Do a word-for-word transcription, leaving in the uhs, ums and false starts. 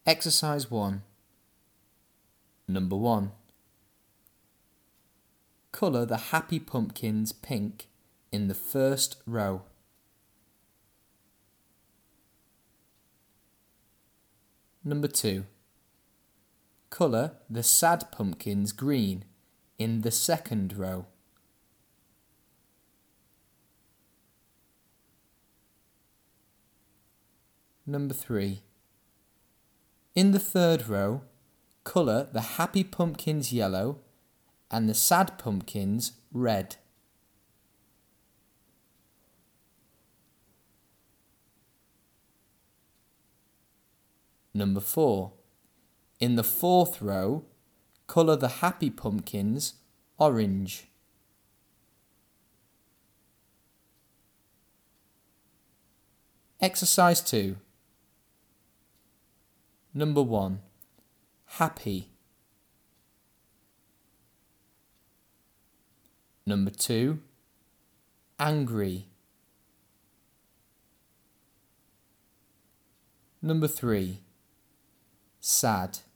Exercise one. Number one. Colour the happy pumpkins pink in the first row. Number two. Colour the sad pumpkins green in the second row. Number three. In the third row, colour the happy pumpkins yellow and the sad pumpkins red. Number four. In the fourth row, colour the happy pumpkins orange. Exercise two. Number one. Happy. Number two. Angry. Number three. Sad.